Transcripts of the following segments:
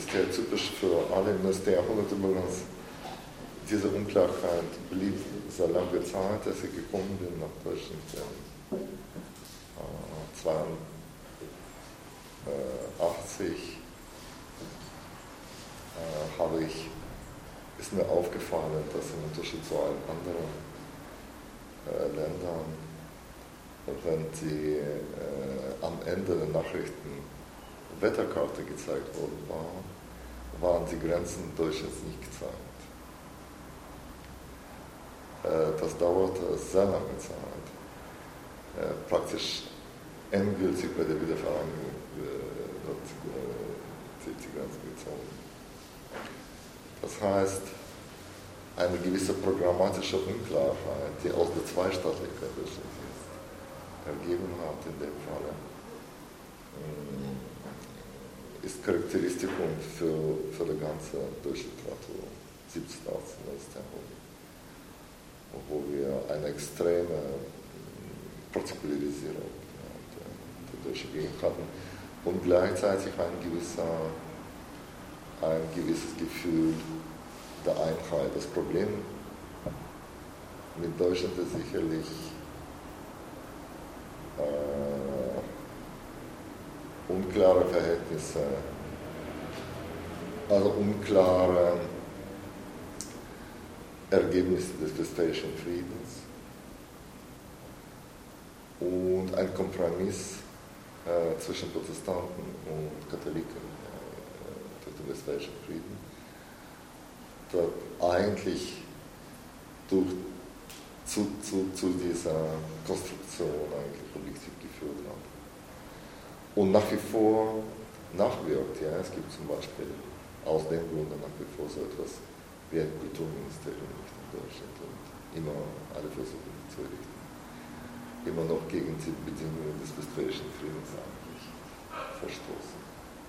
ist ja typisch für alle im 19. Jahrhundert übrigens. Diese Unklarheit blieb so lange Zeit, dass ich gekommen bin nach Deutschland. 1982 ist mir aufgefallen, dass im Unterschied zu allen anderen Ländern, wenn die am Ende der Nachrichten Wetterkarte gezeigt worden waren die Grenzen Deutschlands nicht gezeigt. Das dauerte sehr lange Zeit. Praktisch endgültig bei der Wiedervereinigung wird die Grenze gezogen. Das heißt, eine gewisse programmatische Unklarheit, die aus der Zweistaatlichkeit Deutschlands ergeben hat in dem Falle, ist Charakteristikum für die ganze deutsche Literatur 17., 18., 19. Jahrhundert, wo wir eine extreme Partikularisierung der deutschen Gegend hatten und gleichzeitig ein gewisses Gefühl der Einheit. Das Problem mit Deutschland ist sicherlich unklare Verhältnisse, also unklare Ergebnisse des Westfälischen Friedens und ein Kompromiss zwischen Protestanten und Katholiken durch den Westfälischen Frieden, der eigentlich zu dieser Konstruktion eigentlich objektiv geführt hat. Und nach wie vor nachwirkt. Ja. Es gibt zum Beispiel aus dem Grunde nach wie vor so etwas wie ein Kulturministerium in Deutschland und immer alle versuchen zu errichten. Immer noch gegen die Bedingungen des Westfälischen Friedens eigentlich verstoßen.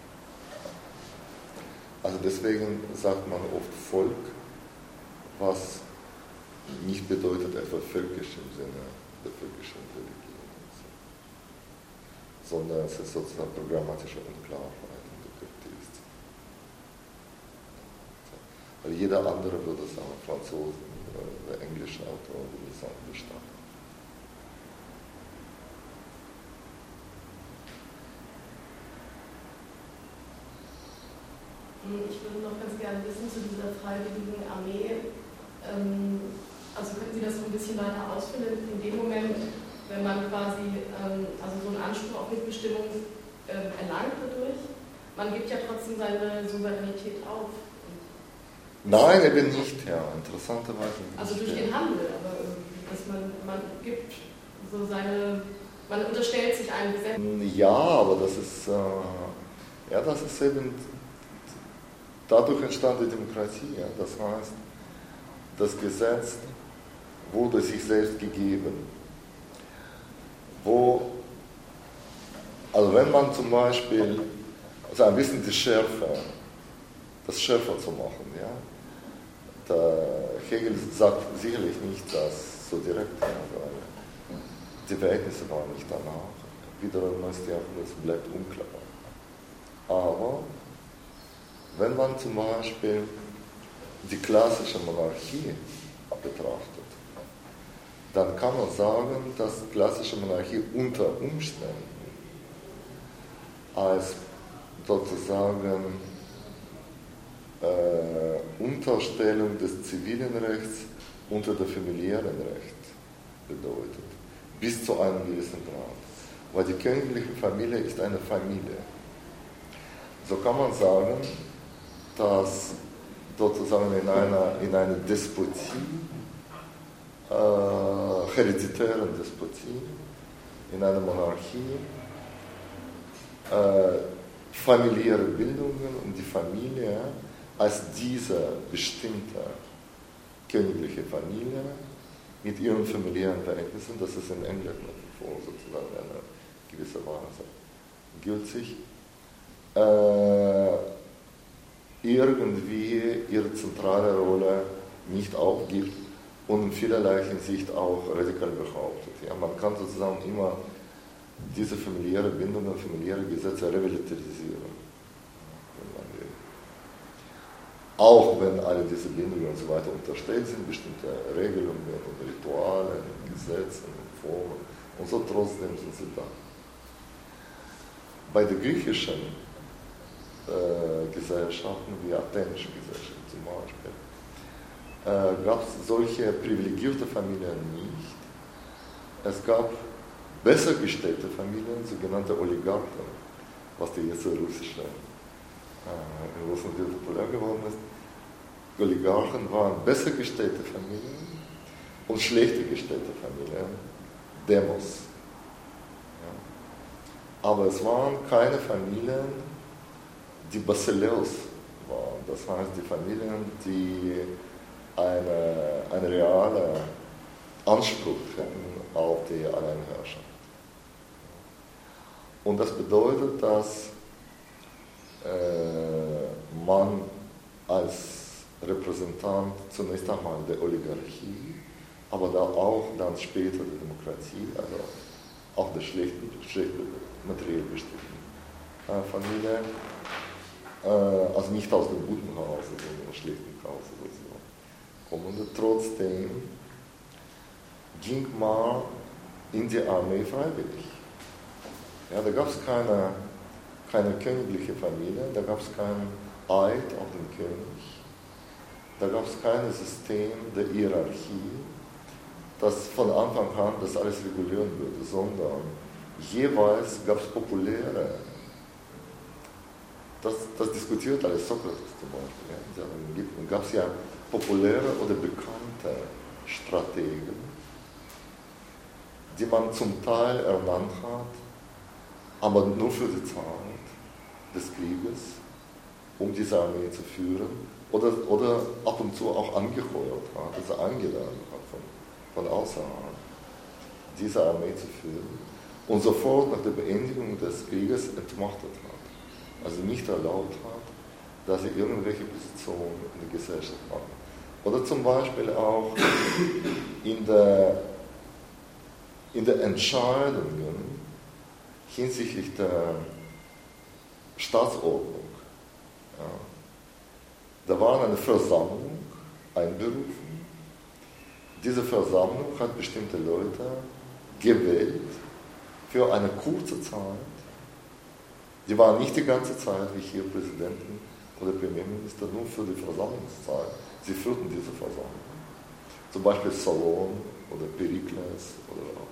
Also deswegen sagt man oft Volk, was nicht bedeutet etwa völkisch im Sinne der völkischen Religion, sondern es ist sozusagen programmatische Unklarheit und Charakteristik. Weil jeder andere würde sagen, Franzosen oder englische Autor würde sagen, Bestand. Ich würde noch ganz gerne wissen zu dieser freiwilligen Armee. Also können Sie das so ein bisschen weiter ausführen? In dem Moment, wenn man quasi also so einen Anspruch auf Mitbestimmung erlangt dadurch, man gibt ja trotzdem seine Souveränität auf. Nein, eben nicht, ja, interessanterweise nicht. Also durch den Handel, aber dass man gibt so man unterstellt sich einem Gesetz. Ja, aber das ist eben, dadurch entstand die Demokratie. Ja. Das heißt, das Gesetz wurde sich selbst gegeben. Also wenn man zum Beispiel, also ein bisschen das schärfer zu machen, ja. Der Hegel sagt sicherlich nicht das so direkt, weil die Verhältnisse waren nicht danach. Wiederum ist ja, das bleibt unklar. Aber wenn man zum Beispiel die klassische Monarchie betrachtet, dann kann man sagen, dass klassische Monarchie unter Umständen als sozusagen Unterstellung des zivilen Rechts unter dem familiären Recht bedeutet, bis zu einem gewissen Grad. Weil die königliche Familie ist eine Familie. So kann man sagen, dass sozusagen in einer Despotie, hereditären Despotie, in einer Monarchie, familiäre Bildungen und die Familie als diese bestimmte königliche Familie mit ihren familiären Verhältnissen, das ist in England nach wie vor sozusagen eine gewisse Weise gültig, irgendwie ihre zentrale Rolle nicht aufgibt und in vielerlei Hinsicht auch radikal behauptet. Ja, man kann sozusagen immer diese familiäre Bindungen, familiäre Gesetze revitalisieren, wenn man will. auch wenn alle diese Bindungen und so weiter unterstellt sind, bestimmte Regelungen und Rituale, Gesetze und Formen, und so trotzdem sind sie da. Bei den griechischen Gesellschaften, wie athenischen Gesellschaften zum Beispiel, gab es solche privilegierte Familien nicht. Es gab besser gestellte Familien, sogenannte Oligarchen, was die jetzt russische in Russland wieder populär geworden ist. Oligarchen waren besser gestellte Familien und schlechter gestellte Familien, Demos. Ja. Aber es waren keine Familien, die Basileus waren. Das heißt, die Familien, die einen realen Anspruch hätten auf die Alleinherrschaft. Und das bedeutet, dass man als Repräsentant zunächst einmal der Oligarchie, aber dann später der Demokratie, also auch der schlechten materiell bestimmten Familie, also nicht aus dem guten Hause, sondern aus dem schlechten Hause sozusagen, kommen. Und trotzdem ging man in die Armee freiwillig. Ja, da gab es keine königliche Familie, da gab es keinen Eid auf den König, da gab es kein System der Hierarchie, das von Anfang an das alles regulieren würde, sondern jeweils gab es populäre, das diskutiert alles Sokrates zum Beispiel, ja, in Ägypten gab es ja populäre oder bekannte Strategen, die man zum Teil ernannt hat, aber nur für die Zeit des Krieges, um diese Armee zu führen, oder ab und zu auch angeheuert hat, also eingeladen hat von außerhalb, diese Armee zu führen und sofort nach der Beendigung des Krieges entmachtet hat. Also nicht erlaubt hat, dass sie irgendwelche Positionen in der Gesellschaft haben. Oder zum Beispiel auch in der Entscheidungen hinsichtlich der Staatsordnung. Ja. Da war eine Versammlung einberufen. Diese Versammlung hat bestimmte Leute gewählt für eine kurze Zeit. Die waren nicht die ganze Zeit wie hier Präsidenten oder Premierminister, nur für die Versammlungszeit. Sie führten diese Versammlung. Zum Beispiel Solon oder Perikles oder auch.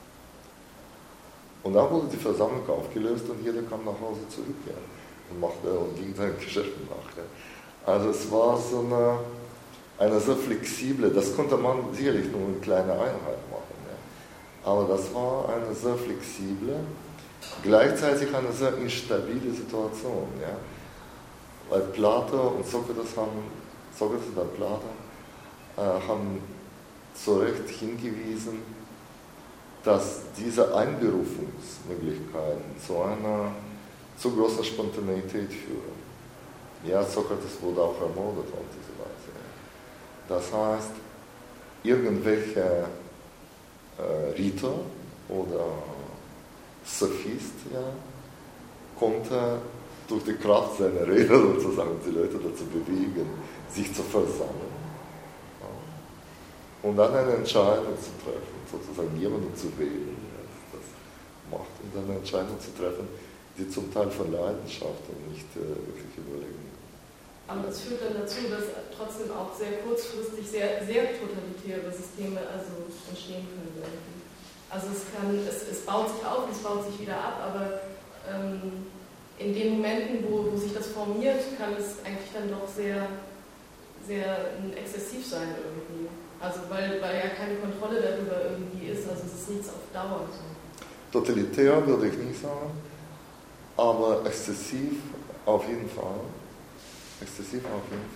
Und dann wurde die Versammlung aufgelöst und jeder kam nach Hause zurück, ja, und ging seinen Geschäften nach. Ja. Also es war so eine sehr flexible, das konnte man sicherlich nur in kleiner Einheit machen, ja. Aber das war eine sehr flexible, gleichzeitig eine sehr instabile Situation. Ja. Weil Plato und Sokrates und Plato haben zu Recht hingewiesen, dass diese Einberufungsmöglichkeiten zu einer zu großen Spontaneität führen. Ja, Sokrates wurde auch ermordet auf diese Weise. Das heißt, irgendwelche Rhetor oder Sophist, ja, konnte durch die Kraft seiner Rede sozusagen die Leute dazu bewegen, sich zu versammeln, ja, und dann eine Entscheidung zu treffen, sozusagen jemanden zu wählen, ja, das macht, und dann eine Entscheidung zu treffen, die zum Teil von Leidenschaft und nicht wirklich überlegen. Aber das führt dann dazu, dass trotzdem auch sehr kurzfristig sehr, sehr totalitäre Systeme also entstehen können. Also es baut sich auf, es baut sich wieder ab, aber in den Momenten, wo sich das formiert, kann es eigentlich dann doch sehr, sehr exzessiv sein irgendwie. Also weil ja keine Kontrolle darüber irgendwie ist, also es ist nichts auf Dauer. So. Totalitär würde ich nicht sagen, aber exzessiv auf jeden Fall. Exzessiv auf jeden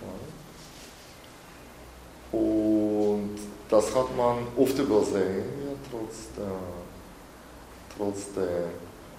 Fall. Und das hat man oft übersehen, ja, trotz der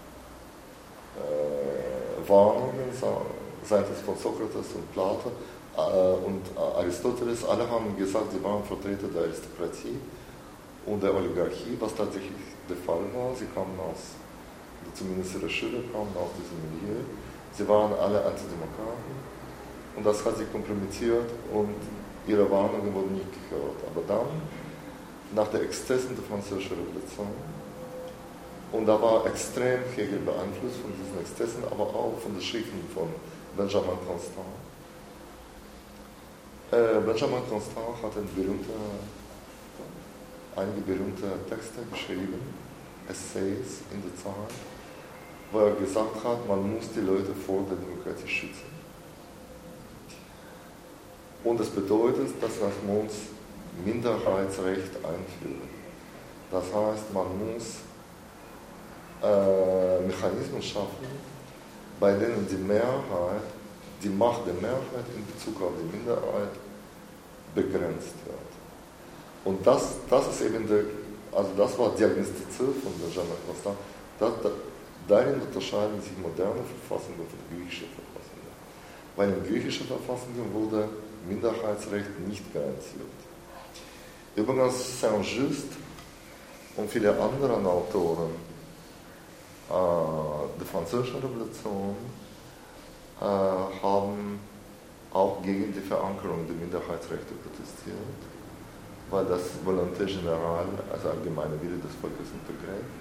Warnungen seitens von Sokrates und Plato und Aristoteles. Alle haben gesagt, sie waren Vertreter der Aristokratie und der Oligarchie, was tatsächlich der Fall war. Sie kamen zumindest ihre Schüler kamen aus diesem Milieu. Sie waren alle Antidemokraten. und das hat sie kompromittiert und ihre Warnungen wurden nicht gehört. Aber dann, nach der Exzessen der Französischen Revolution, und da war extrem Hegel beeinflusst von diesen Exzessen, aber auch von den Schriften von Benjamin Constant. Benjamin Constant hat einige berühmte Texte geschrieben, Essays in der Zeit, wo er gesagt hat, man muss die Leute vor der Demokratie schützen. Und das bedeutet, dass man muss Minderheitsrecht einführen. Das heißt, man muss Mechanismen schaffen, bei denen die Macht der Mehrheit in Bezug auf die Minderheit begrenzt wird. Und das ist eben das war diagnostiziert von Benjamin Constant. Darin unterscheiden sich moderne Verfassungen von griechischen Verfassungen. Weil in griechischen Verfassungen wurde Minderheitsrecht nicht garantiert. Übrigens Saint-Just und viele andere Autoren der Französischen Revolution haben auch gegen die Verankerung der Minderheitsrechte protestiert, weil das Volonté Générale, also allgemeine Wille des Volkes, untergräbt,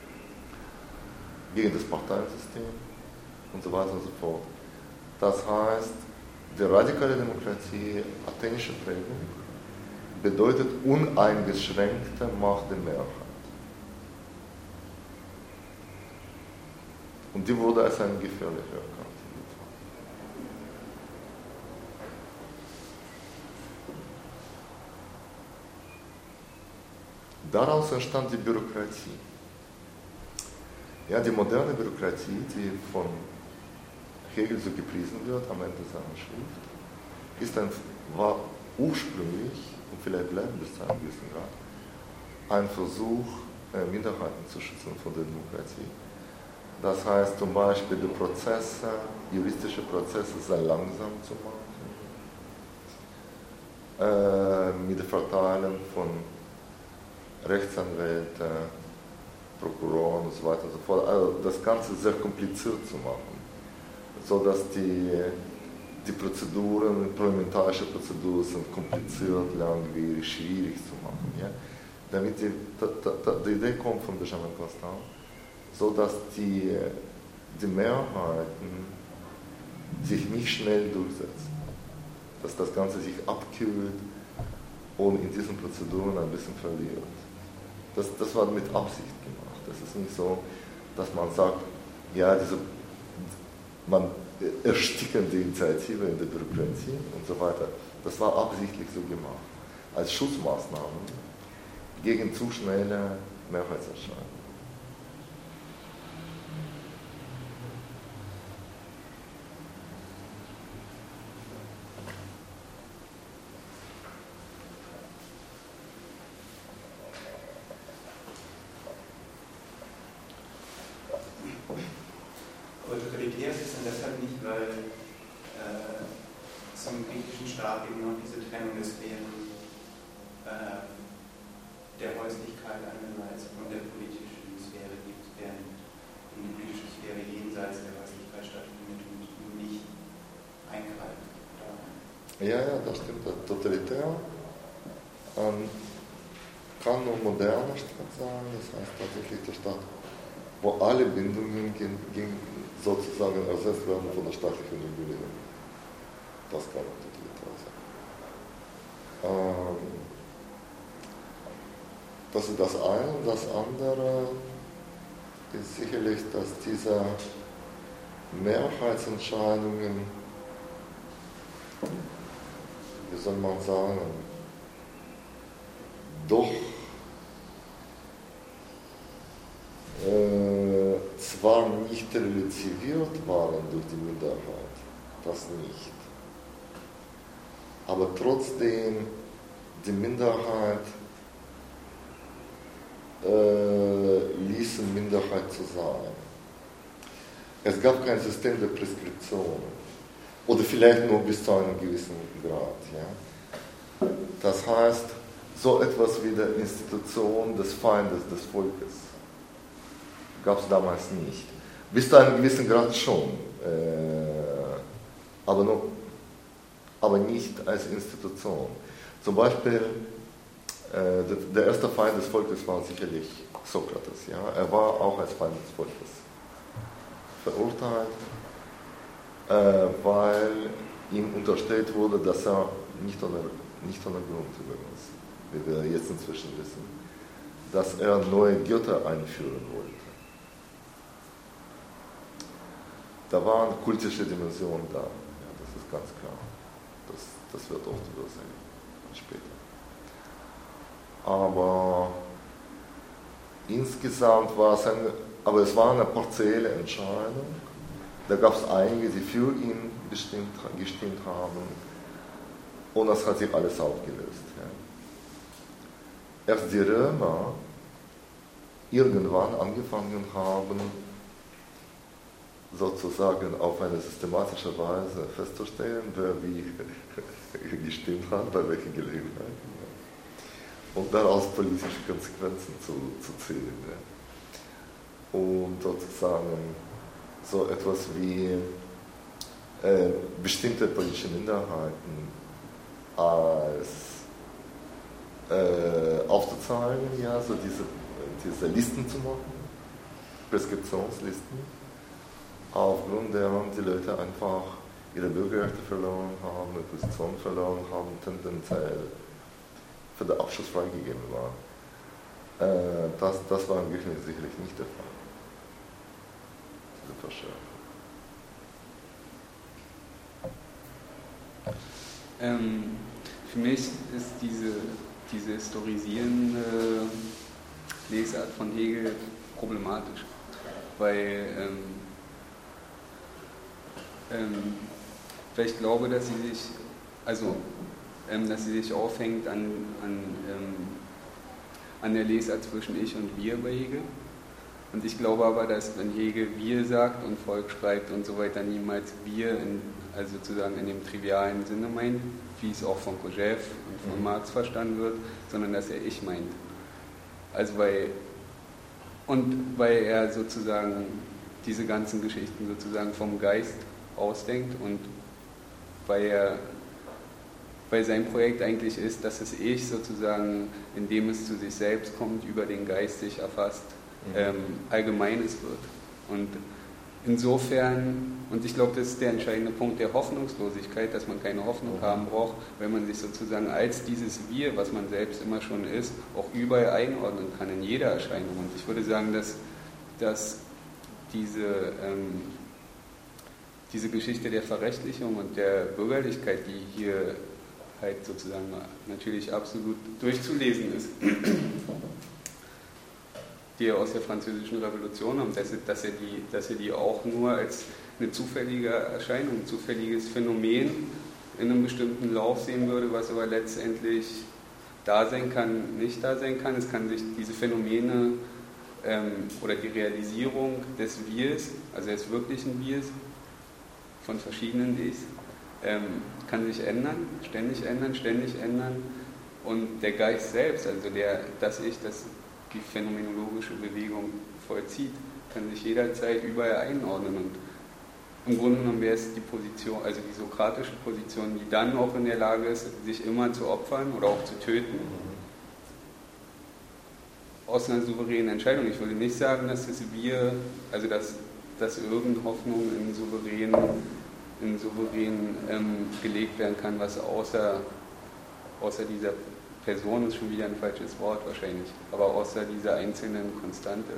gegen das Parteiensystem und so weiter und so fort. Das heißt, die radikale Demokratie, athenische Prägung, bedeutet uneingeschränkte Macht der Mehrheit. Und die wurde als eine gefährliche erkannt. Daraus entstand die Bürokratie. Ja, die moderne Bürokratie, die von Hegel so gepriesen wird am Ende seiner Schrift, war ursprünglich, und vielleicht bleibt bis zu einem gewissen Grad, ein Versuch, Minderheiten zu schützen von der Demokratie. Das heißt zum Beispiel, die juristische Prozesse sehr langsam zu machen, mit der Verteilung von Rechtsanwälten, Prokuroren und so weiter und so fort. Also das Ganze sehr kompliziert zu machen, sodass die Prozeduren, parlamentarische Prozeduren sind kompliziert, langwierig, schwierig zu machen. Ja? Damit die Idee kommt von Benjamin Constant, sodass die Mehrheiten sich nicht schnell durchsetzen, dass das Ganze sich abkühlt und in diesen Prozeduren ein bisschen verliert. Das war mit Absicht gemacht. Das ist nicht so, dass man sagt, ja, man ersticken die Initiative in der Bürokratie und so weiter. Das war absichtlich so gemacht, als Schutzmaßnahme gegen zu schnelle Mehrheitserscheinungen. Autoritär ist es deshalb nicht, weil es im griechischen Staat eben noch diese Trennung der Sphären der Häuslichkeit einerseits und der politischen Sphäre gibt, während die politische Sphäre jenseits der Häuslichkeit stattfindet und nicht eingreift. Ja, das stimmt. Totalitär kann nur moderne Stadt sein, das heißt tatsächlich der Staat, wo alle Bindungen sozusagen ersetzt werden von der staatlichen Regulierung. Das kann totalitär sein. Das ist das eine. Und das andere ist sicherlich, dass diese Mehrheitsentscheidungen, wie soll man sagen, doch zwar nicht relativiert waren durch die Minderheit, das nicht, aber trotzdem die Minderheit ließen Minderheit zu sein. Es gab kein System der Preskription oder vielleicht nur bis zu einem gewissen Grad. Ja? Das heißt, so etwas wie die Institution des Feindes des Volkes gab es damals nicht. Bis zu einem gewissen Grad schon, aber nur aber nicht als Institution. Zum Beispiel, der erste Feind des Volkes war sicherlich Sokrates. Ja? Er war auch als Feind des Volkes verurteilt, weil ihm unterstellt wurde, dass er nicht ohne Grund übrigens, wie wir jetzt inzwischen wissen, dass er neue Götter einführen wollte. Da war eine kultische Dimension da, ja, das ist ganz klar. Das wird oft übersehen, später. Aber insgesamt war es es war eine partielle Entscheidung. Da gab es einige, die für ihn gestimmt haben. Und das hat sich alles aufgelöst. Ja. Erst die Römer irgendwann angefangen haben, sozusagen auf eine systematische Weise festzustellen, wer wie gestimmt hat, bei welchen Gelegenheiten. Ja. Und daraus politische Konsequenzen zu ziehen. Ja. Und sozusagen so etwas wie bestimmte politische Minderheiten als aufzuzeigen, ja, so diese Listen zu machen, Preskriptionslisten, aufgrund deren die Leute einfach ihre Bürgerrechte verloren haben, ihre Position verloren haben, tendenziell für den Abschuss freigegeben war. Das war im Gefängnis sicherlich nicht der Fall. Diese Verschärfung. Für mich ist diese historisierende Lesart von Hegel problematisch, weil ich glaube, dass sie sich aufhängt an der Lesart zwischen Ich und Wir bei Hegel. Und ich glaube aber, dass wenn Hegel Wir sagt und Volk schreibt und so weiter, niemals Wir also sozusagen in dem trivialen Sinne meint, wie es auch von Kojève und von Marx verstanden wird, sondern dass er Ich meint. Also weil er sozusagen diese ganzen Geschichten sozusagen vom Geist ausdenkt und weil sein Projekt eigentlich ist, dass das Ich sozusagen, indem es zu sich selbst kommt, über den Geist sich erfasst, Allgemeines wird. Und insofern, und ich glaube, das ist der entscheidende Punkt der Hoffnungslosigkeit, dass man keine Hoffnung haben braucht, wenn man sich sozusagen als dieses Wir, was man selbst immer schon ist, auch überall einordnen kann, in jeder Erscheinung. Und ich würde sagen, dass diese Geschichte der Verrechtlichung und der Bürgerlichkeit, die hier halt sozusagen natürlich absolut durchzulesen ist, die er aus der Französischen Revolution haben, dass er die auch nur als eine zufällige Erscheinung, ein zufälliges Phänomen in einem bestimmten Lauf sehen würde, was aber letztendlich da sein kann, nicht da sein kann. Es kann sich diese Phänomene oder die Realisierung des Wirs, also des wirklichen Wirs, von verschiedenen Ds, kann sich ändern, ständig ändern. Und der Geist selbst, also das Ich, das die phänomenologische Bewegung vollzieht, kann sich jederzeit überall einordnen. Und im Grunde genommen wäre es die Position, also die sokratische Position, die dann auch in der Lage ist, sich immer zu opfern oder auch zu töten, aus einer souveränen Entscheidung. Ich würde nicht sagen, dass das Wir, also dass irgendeine Hoffnung in souverän gelegt werden kann, was außer dieser Person ist schon wieder ein falsches Wort wahrscheinlich, aber außer dieser einzelnen Konstante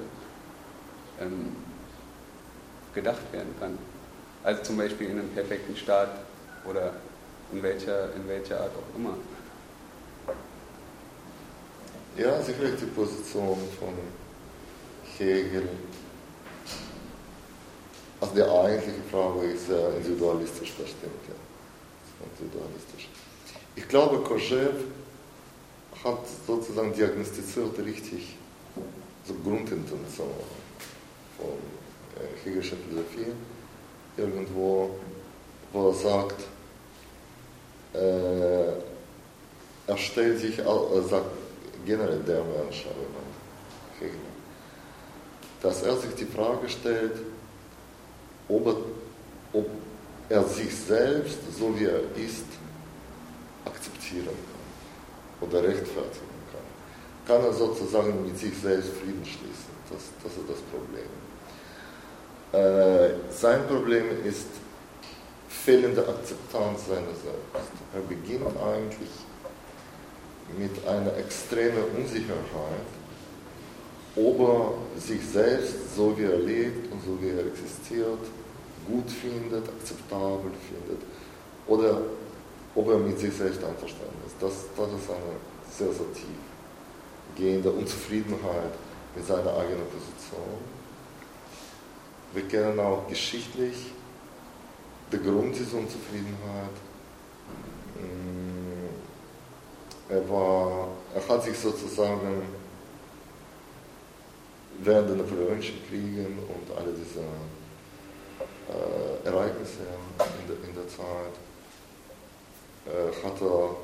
gedacht werden kann. Also zum Beispiel in einem perfekten Staat oder in welcher Art auch immer. Ja, sicherlich die Position von Hegel. Also die eigentliche Frage ist individualistisch bestimmt. Ja. Individualistisch. Ich glaube, Kojève hat sozusagen diagnostiziert richtig so Grundintention von Hegelischen Philosophie irgendwo, wo er sagt, er stellt sich, er sagt generell der Mensch, Hegel, dass er sich die Frage stellt, ob er sich selbst, so wie er ist, akzeptieren kann oder rechtfertigen kann. Kann er sozusagen mit sich selbst Frieden schließen. Das ist das Problem. Sein Problem ist fehlende Akzeptanz seiner selbst. Er beginnt eigentlich mit einer extremen Unsicherheit, ob er sich selbst, so wie er lebt und so wie er existiert, gut findet, akzeptabel findet, oder ob er mit sich selbst einverstanden ist. Das ist eine sehr, sehr tief gehende Unzufriedenheit mit seiner eigenen Position. Wir kennen auch geschichtlich den Grund dieser Unzufriedenheit. Er hat sich sozusagen während der Napoleonischen Kriege und alle diese Ereignisse in der Zeit hat er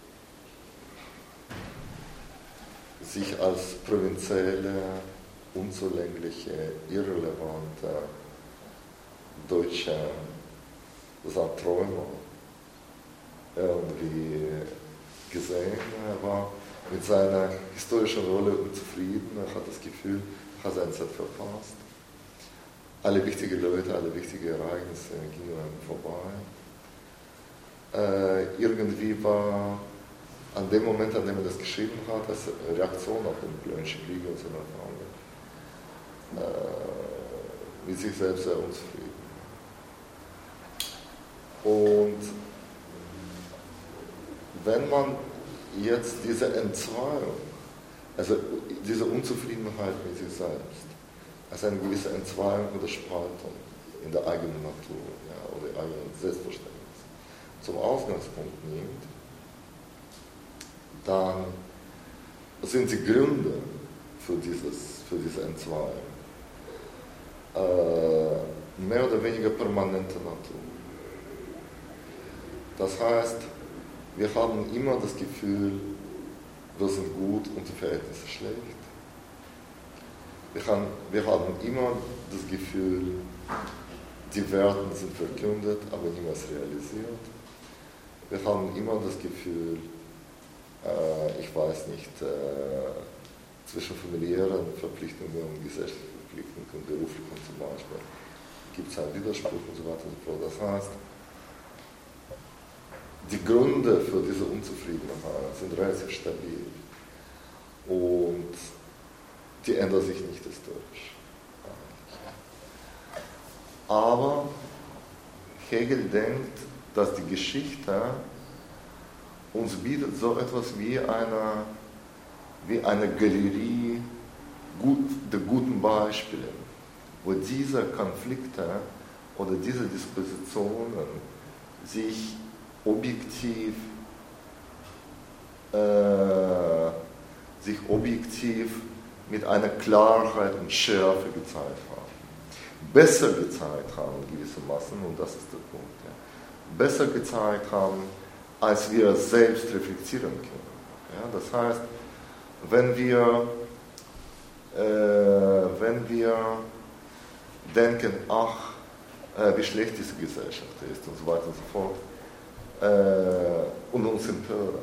sich als provinzielle, unzulängliche, irrelevante deutsche Träumer irgendwie gesehen. Er war mit seiner historischen Rolle unzufrieden. Er hat das Gefühl, er hat seine Zeit verpasst. Alle wichtigen Leute, alle wichtigen Ereignisse gingen ihm vorbei. Irgendwie war an dem Moment, an dem er das geschrieben hat, als Reaktion auf den Napoleonischen Krieg und so weiter, mit sich selbst sehr unzufrieden. Und wenn man jetzt diese Entzweiung, also diese Unzufriedenheit mit sich selbst, als eine gewisse Entzweiung oder Spaltung in der eigenen Natur, ja, oder eigenen Selbstverständnis zum Ausgangspunkt nimmt, dann sind die Gründe für diese Entzweiung mehr oder weniger permanente Natur. Das heißt, wir haben immer das Gefühl, wir sind gut und die Verhältnisse schlecht. Wir haben immer das Gefühl, die Werte sind verkündet, aber niemals realisiert. Wir haben immer das Gefühl, ich weiß nicht, zwischen familiären Verpflichtungen und gesellschaftlichen Verpflichtungen und beruflichen zum Beispiel gibt es einen Widerspruch und so weiter und so fort. Das heißt, die Gründe für diese Unzufriedenheit sind relativ stabil und die ändern sich nicht historisch. Aber Hegel denkt, dass die Geschichte uns bietet so etwas wie eine Galerie der guten Beispiele, wo diese Konflikte oder diese Dispositionen sich objektiv mit einer Klarheit und Schärfe gezeigt haben. Besser gezeigt haben gewissermaßen, und das ist der Punkt. Ja. Besser gezeigt haben, als wir selbst reflektieren können. Ja, das heißt, wenn wir denken, ach, wie schlecht diese Gesellschaft ist und so weiter und so fort, und uns empören,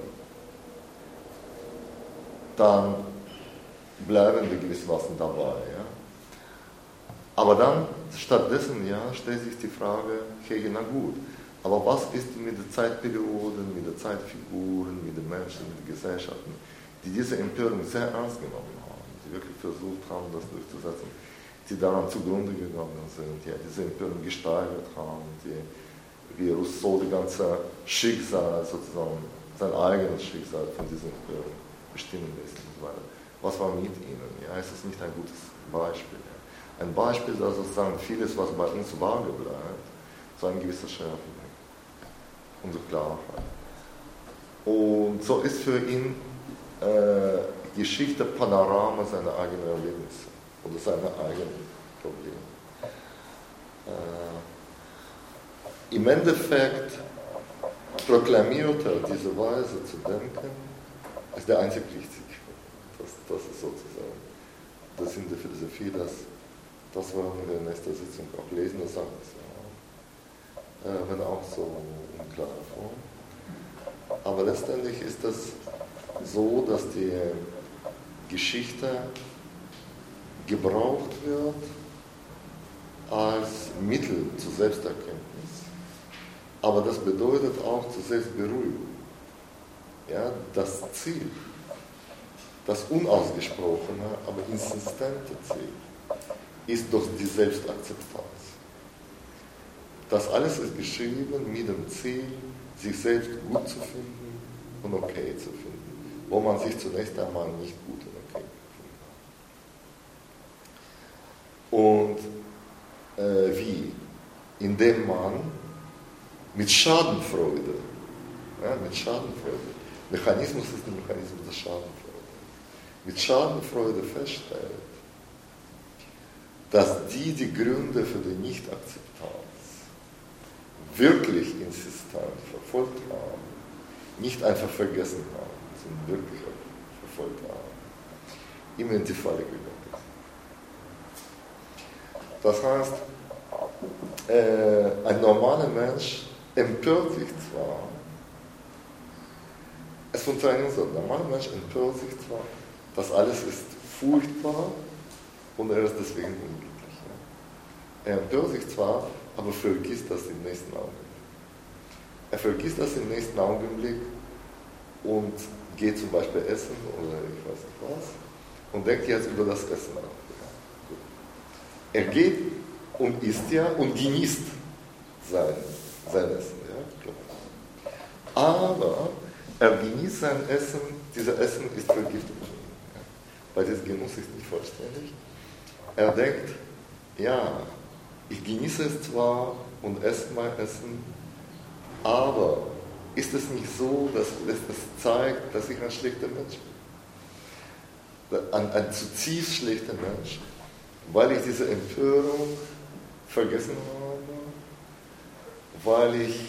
dann bleiben wir gewissermaßen dabei. Ja? Aber dann, stattdessen, ja, stellt sich die Frage, Hegel, na gut, aber was ist mit den Zeitperioden, mit den Zeitfiguren, mit den Menschen, mit den Gesellschaften, die diese Empörung sehr ernst genommen haben, die wirklich versucht haben, das durchzusetzen, die daran zugrunde gegangen sind, ja, diese Empörung gesteigert haben, die wie Rousseau das ganze Schicksal, sozusagen sein eigenes Schicksal von diesen Empörung bestimmen lässt und so weiter. Was war mit ihnen? Ja, ist das nicht ein gutes Beispiel? Ja? Ein Beispiel, dass sozusagen vieles, was bei uns vage bleibt, so eine gewisse Schärfe bringt. Unsere Klarheit. Und so ist für ihn Geschichte Panorama seiner eigenen Erlebnisse oder seiner eigenen Probleme. Im Endeffekt proklamiert er diese Weise zu denken als der einzig Richtige. Das ist sozusagen der Sinn der Philosophie, das werden wir in nächster Sitzung auch lesen, das sagt es ja auch. Wenn auch so in klarer Form. aber letztendlich ist es so, dass die Geschichte gebraucht wird als Mittel zur Selbsterkenntnis. Aber das bedeutet auch zur Selbstberuhigung. Ja, das Ziel, das unausgesprochene, aber insistente Ziel, ist doch die Selbstakzeptanz. Das alles ist geschrieben mit dem Ziel, sich selbst gut zu finden und okay zu finden, wo man sich zunächst einmal nicht gut und okay findet. Und wie? Indem man mit Schadenfreude, Mechanismus ist der Mechanismus der Schadenfreude, mit Schadenfreude feststellt, dass die Gründe für die Nichtakzeptanz wirklich insistent verfolgt haben, nicht einfach vergessen haben, sondern wirklich verfolgt haben, immer in die Falle gegangen ist. Das heißt, ein normaler Mensch empört sich zwar, es funktioniert so, ein normaler Mensch empört sich zwar, das alles ist furchtbar und er ist deswegen unglücklich. Ja. Er empört sich zwar, aber vergisst das im nächsten Augenblick. Er vergisst das im nächsten Augenblick und geht zum Beispiel essen oder ich weiß nicht was und denkt jetzt über das Essen nach. Ja. Er geht und isst ja und genießt sein Essen. Ja, klar. Aber er genießt sein Essen, dieser Essen ist Vergiftung. Ja, weil das Genuss ist nicht vollständig. Er denkt, ja, ich genieße es zwar und esse mein Essen, aber ist es nicht so, dass es zeigt, dass ich ein schlechter Mensch bin? Ein zutiefst schlechter Mensch, weil ich diese Empörung vergessen habe, weil ich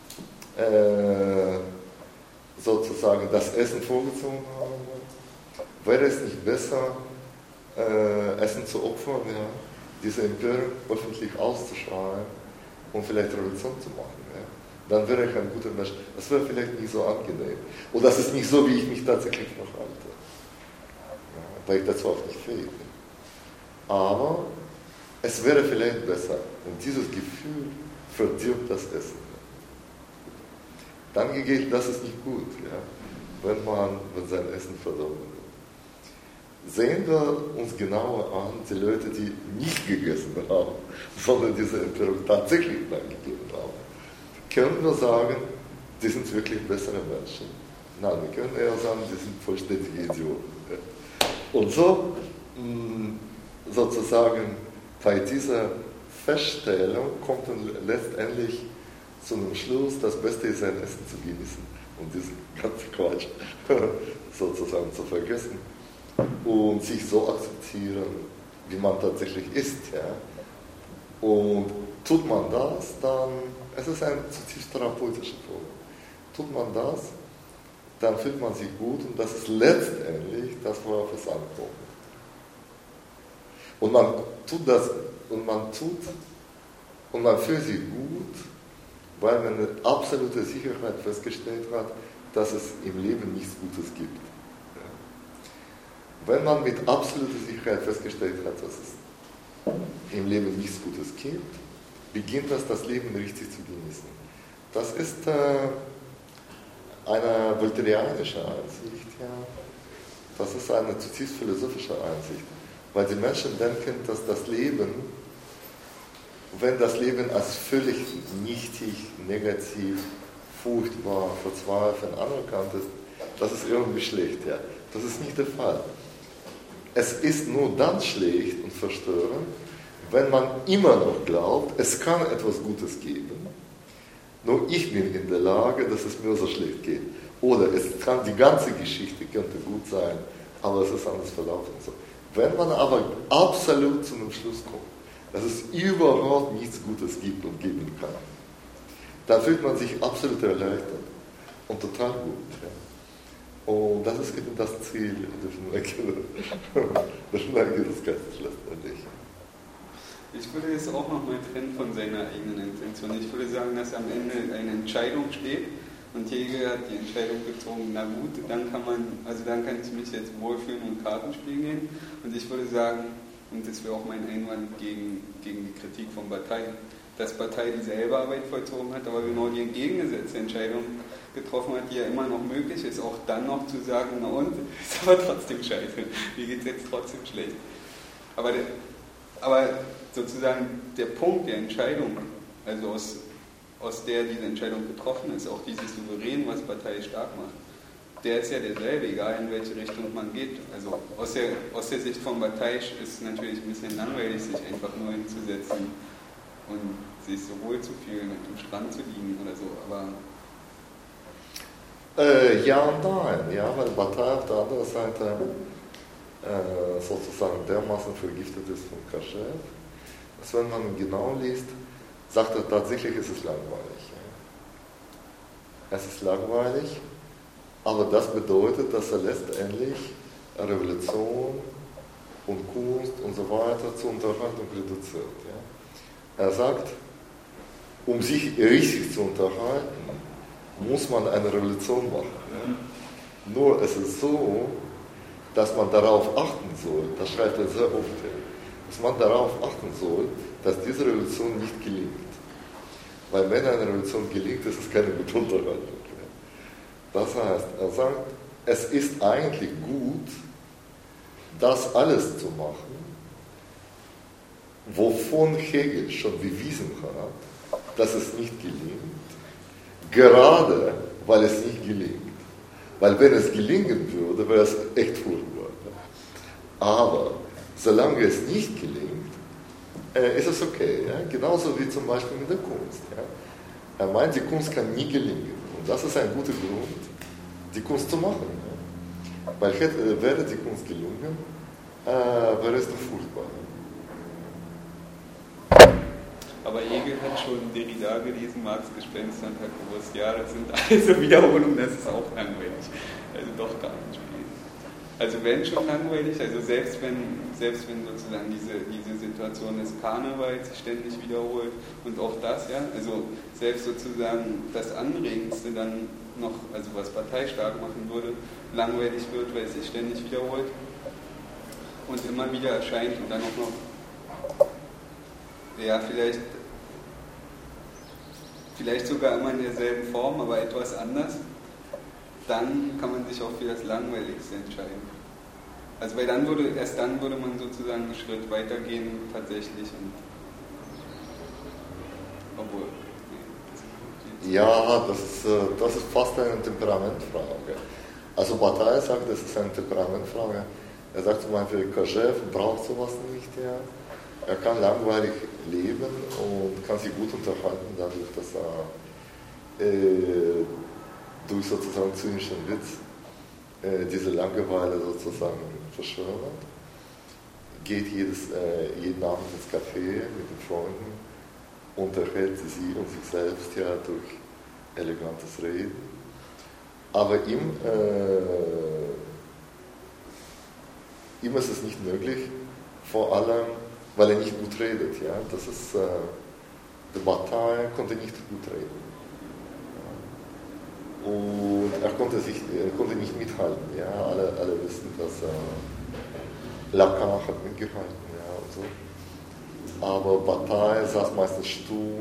sozusagen das Essen vorgezogen habe. Wäre es nicht besser, Essen zu opfern, ja, diese Empörung öffentlich auszuschreien und vielleicht Revolution zu machen? Ja? Dann wäre ich ein guter Mensch. Das wäre vielleicht nicht so angenehm. Und das ist nicht so, wie ich mich tatsächlich verhalte. Ja, weil ich dazu auch nicht fähig bin. Aber es wäre vielleicht besser. Und dieses Gefühl verdirbt das Essen. Dann gilt, das ist nicht gut, ja, wenn sein Essen verdorben wird. Sehen wir uns genauer an, die Leute, die nicht gegessen haben, sondern diese Empörung tatsächlich angegeben haben. Können wir sagen, die sind wirklich bessere Menschen? Nein, wir können eher sagen, die sind vollständige Idioten. Ja. Und so, sozusagen, bei dieser Feststellung kommt dann letztendlich zu einem Schluss, das Beste ist, sein Essen zu genießen und diesen ganzen Quatsch sozusagen zu vergessen und sich so akzeptieren, wie man tatsächlich ist. Ja? Und tut man das, dann, es ist ein zutiefst therapeutischer Form. Tut man das, dann fühlt man sich gut und das ist letztendlich das, worauf es ankommt. Und man tut das und man fühlt sich gut, weil man eine absolute Sicherheit festgestellt hat, dass es im Leben nichts Gutes gibt. Ja. Wenn man mit absoluter Sicherheit festgestellt hat, dass es im Leben nichts Gutes gibt, beginnt das Leben richtig zu genießen. Das ist eine voltairianische Einsicht. Ja. Das ist eine zutiefst philosophische Einsicht. Weil die Menschen denken, dass das Leben, wenn das Leben als völlig nichtig, negativ, furchtbar, verzweifelt anerkannt ist, das ist irgendwie schlecht. Ja. Das ist nicht der Fall. Es ist nur dann schlecht und verstörend, wenn man immer noch glaubt, es kann etwas Gutes geben, nur ich bin in der Lage, dass es mir so schlecht geht. Oder es kann, die ganze Geschichte könnte gut sein, aber es ist anders verlaufen. So. Wenn man aber absolut zu einem Schluss kommt, dass es überhaupt nichts Gutes gibt und geben kann, dann fühlt man sich absolut erleichtert und total gut. Ja. Und das ist eben das Ziel der Neugier des Geistes letztendlich. Ich würde jetzt auch nochmal trennen von seiner eigenen Intention. Ich würde sagen, dass am Ende eine Entscheidung steht Und Hegel hat die Entscheidung gezogen, na gut, dann kann ich mich jetzt wohlfühlen und Kartenspiel gehen. Und ich würde sagen, und das wäre auch mein Einwand gegen die Kritik von Bataille, dass Bataille dieselbe Arbeit vollzogen hat, aber genau die entgegengesetzte Entscheidung getroffen hat, die ja immer noch möglich ist, auch dann noch zu sagen, na und, ist aber trotzdem scheiße, mir geht es jetzt trotzdem schlecht. Aber sozusagen der Punkt der Entscheidung, also aus der diese Entscheidung getroffen ist, auch dieses Souverän, was Bataille stark macht, der ist ja derselbe, egal in welche Richtung man geht. Also aus der Sicht von Bataille ist es natürlich ein bisschen langweilig, sich einfach nur hinzusetzen und sich so wohl zu fühlen und am Strand zu liegen oder so, aber... Ja und nein, ja, weil Bataille auf der anderen Seite sozusagen dermaßen vergiftet ist von Kashef, dass wenn man genau liest, sagt er tatsächlich, es ist langweilig. Ja. Es ist langweilig, aber das bedeutet, dass er letztendlich Revolution und Kunst und so weiter zur Unterhaltung reduziert. Ja. Er sagt, um sich richtig zu unterhalten, muss man eine Revolution machen. Ja. Nur es ist so, dass man darauf achten soll, das schreibt er sehr oft, dass man darauf achten soll, dass diese Revolution nicht gelingt. Weil wenn eine Revolution gelingt, ist es keine gute Unterhaltung. Das heißt, er sagt, es ist eigentlich gut, das alles zu machen, wovon Hegel schon bewiesen hat, dass es nicht gelingt, gerade weil es nicht gelingt. Weil wenn es gelingen würde, wäre es echt furchtbar. Aber solange es nicht gelingt, ist es okay. Ja? Genauso wie zum Beispiel mit der Kunst. Ja? Er meint, die Kunst kann nie gelingen. Und das ist ein guter Grund, die Kunst zu machen. Ja? Weil wäre die Kunst gelungen, wäre es doch furchtbar. Aber Hegel hat schon Derrida gelesen, Marx, Gespenster und hat gewusst, ja, das sind also Wiederholungen, das ist auch langweilig. Also doch gar nicht spielen. Also wenn schon langweilig, also selbst wenn sozusagen diese Situation des Karnevals sich ständig wiederholt und auch das, ja, also selbst sozusagen das Anregendste dann noch, also was Bataille stark machen würde, langweilig wird, weil es sich ständig wiederholt und immer wieder erscheint und dann auch noch, ja, vielleicht sogar immer in derselben Form, aber etwas anders, dann kann man sich auch für das Langweiligste entscheiden. Also weil erst dann würde man sozusagen einen Schritt weitergehen tatsächlich. Und obwohl. Nee, ja, das ist fast eine Temperamentfrage. Also Bataille sagt, das ist eine Temperamentfrage. Er sagt zum Beispiel, Kashef braucht sowas nicht. Ja. Er kann langweilig leben und kann sich gut unterhalten, dadurch, dass er durch sozusagen zynischen Witz diese Langeweile sozusagen verschönert. Geht jeden Abend ins Café mit den Freunden, unterhält sie und sich selbst ja durch elegantes Reden. Aber ihm ist es nicht möglich, vor allem weil er nicht gut redet. Ja? Das ist, der Bataille konnte nicht gut reden. Ja. Und er konnte nicht mithalten. Ja? Alle wissen, dass Lacan hat mitgehalten. Ja, und so. Aber Bataille saß meistens stumm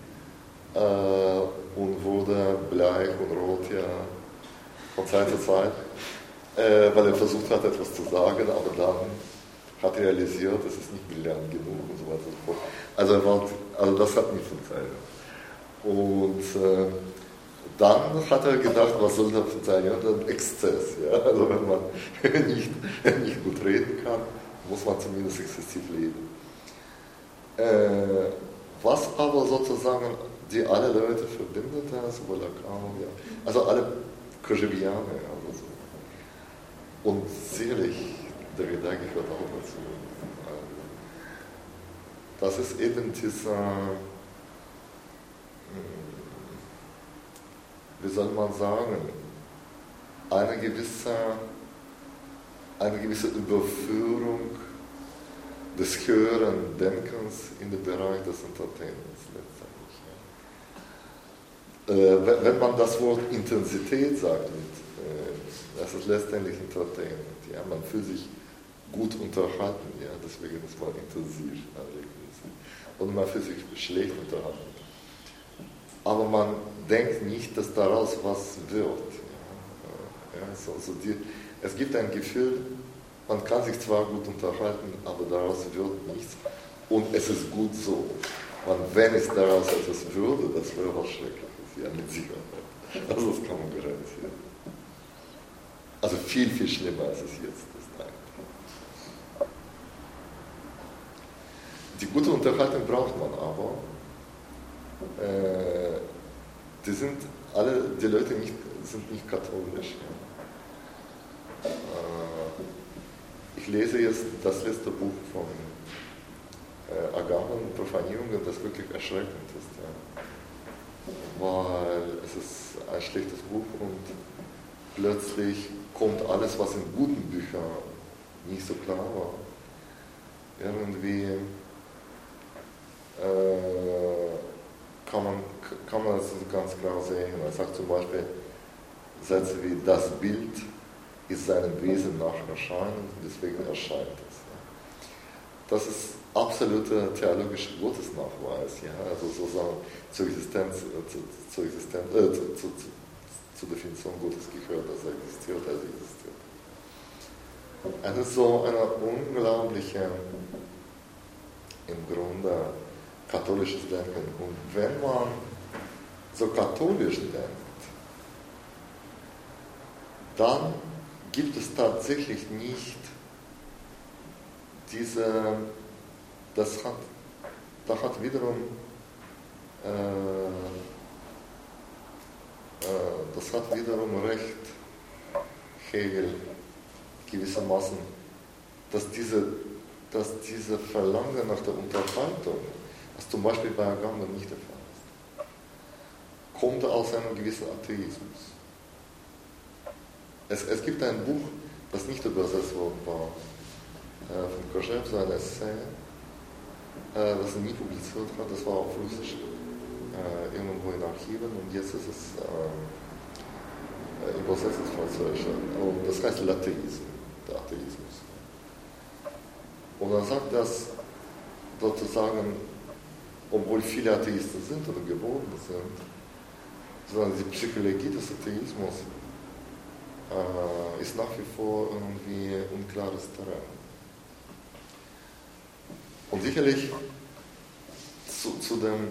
und wurde bleich und rot, ja, von Zeit zu Zeit, weil er versucht hat, etwas zu sagen, aber dann hat realisiert, es ist nicht gelernt genug und so weiter und so fort. Also das hat nicht funktioniert. Und dann hat er gedacht, was soll da funktionieren? Ein Exzess. Ja? Also wenn man nicht gut reden kann, muss man zumindest exzessiv leben. Was aber sozusagen die alle Leute verbindet, sowohl Lacan, ja, also alle Kojèvianer, ja, also so. Und sicherlich Derrida gehört auch dazu. Das ist eben dieser, wie soll man sagen, eine gewisse Überführung des höheren Denkens in den Bereich des Entertainments letztendlich. wenn man das Wort Intensität sagt, das ist letztendlich Entertainment. Ja? Man fühlt sich gut unterhalten, ja? Deswegen ist man intensiv. Und man fühlt sich schlecht unterhalten. Aber man denkt nicht, dass daraus was wird. Ja? Es gibt ein Gefühl, man kann sich zwar gut unterhalten, aber daraus wird nichts. Und es ist gut so. Und wenn es daraus etwas würde, das wäre was Schreckliches, ja, mit Sicherheit. Also das kann man garantieren. Also viel, viel schlimmer als es jetzt ist. Die gute Unterhaltung braucht man aber. Die Leute sind nicht katholisch. Ja. Ich lese jetzt das letzte Buch von Agamben und Profanierungen, das wirklich erschreckend ist. Ja. Weil es ist ein schlechtes Buch und plötzlich kommt alles, was in guten Büchern nicht so klar war. Irgendwie kann man das ganz klar sehen. Er sagt zum Beispiel Sätze wie, das Bild ist seinem Wesen nach erscheinend, deswegen erscheint es. Das ist absoluter theologischer Gottesnachweis, ja? Also sozusagen zur Definition Gottes gehört, dass er existiert. Es ist so eine unglaubliche, im Grunde, katholisches Denken. Und wenn man so katholisch denkt, dann gibt es tatsächlich nicht das hat wiederum recht Hegel gewissermaßen, dass diese Verlangen nach der Unterhaltung, was zum Beispiel bei Agamben nicht der Fall ist, kommt aus einem gewissen Atheismus. Es gibt ein Buch, das nicht übersetzt worden war, von Koschew, so ein Essay, das er nie publiziert hat, das war auf Russisch, irgendwo in Archiven, und jetzt ist es übersetzt ins Französische. Und das heißt Latheismus, der Atheismus. Und er sagt, dass sozusagen, obwohl viele Atheisten sind oder geworden sind, sondern die Psychologie des Atheismus ist nach wie vor irgendwie unklares Terrain. Und sicherlich zu dem